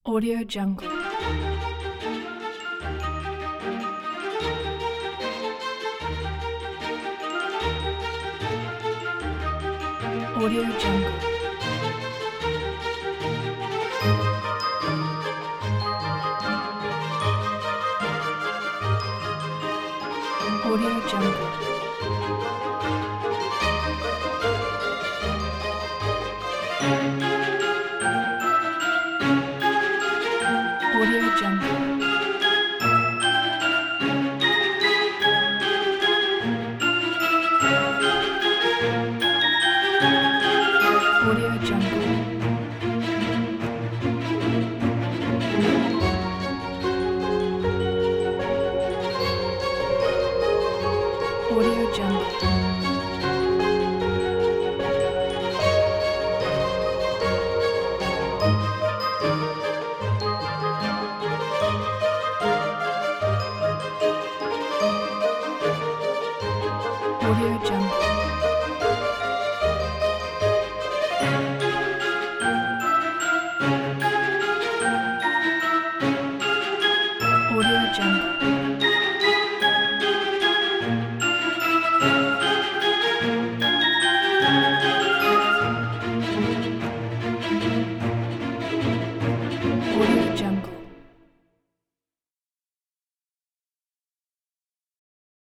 Audio Jungle. Audio Jungle. Audio Jungle. Audio Jungle. Audio Jungle. Audio Jungle. Audio Jungle. Audio Jungle.